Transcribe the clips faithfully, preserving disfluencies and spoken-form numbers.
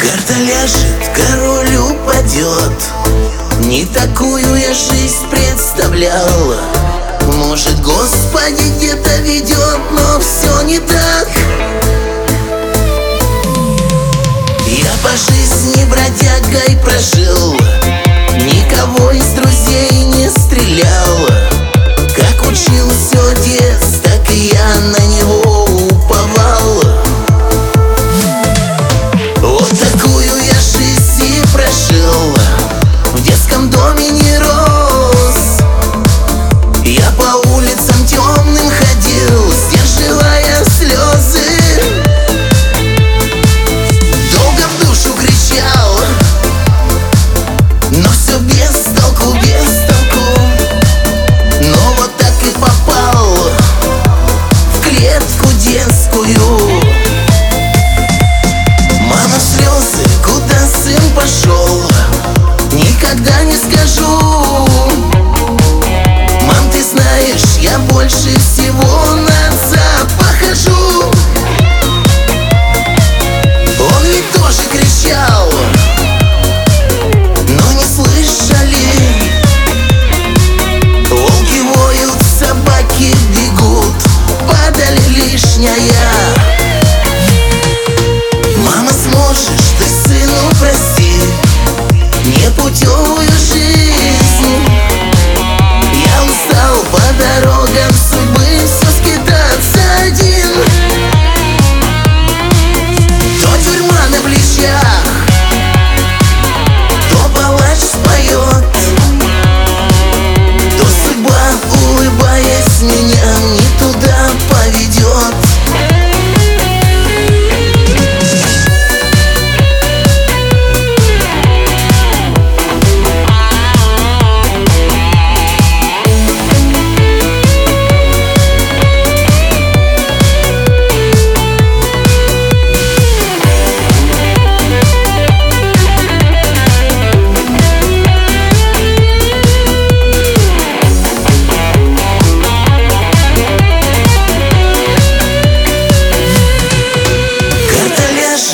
Карта ляжет, король упадет. Не такую я жизнь представлял. Может, Господи где-то ведет, но все не так. Я по жизни бродягой прожил, никого из друзей не стрелял. Как учился отец, так и я на него уповал. Вот такую я жизнь и прожил. В детском доме не рос. Я по улицам темным ходил, сдерживая слезы. Долго в душу кричал, но все без толку, без толку. Но вот так и попал в клетку детскую. Мама, слезы, куда сын пошел, никогда не скажу. Мам, ты знаешь, я больше всего на отца похожу. Он ведь тоже кричал, но не слышали. Волки воют, собаки бегут, падали лишняя. Мама, сможешь ты сыну простить непутевую жизнь? Я устал по дорогам судьбы все скитаться один. То тюрьма на плечах, то палач споет, то судьба, улыбаясь, меня не туда поведет.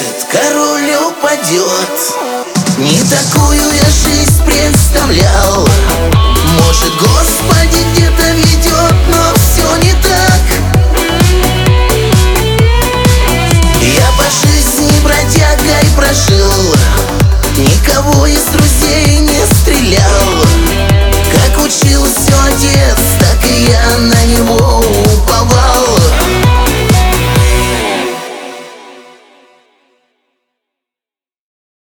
Не такую я жизнь представлял.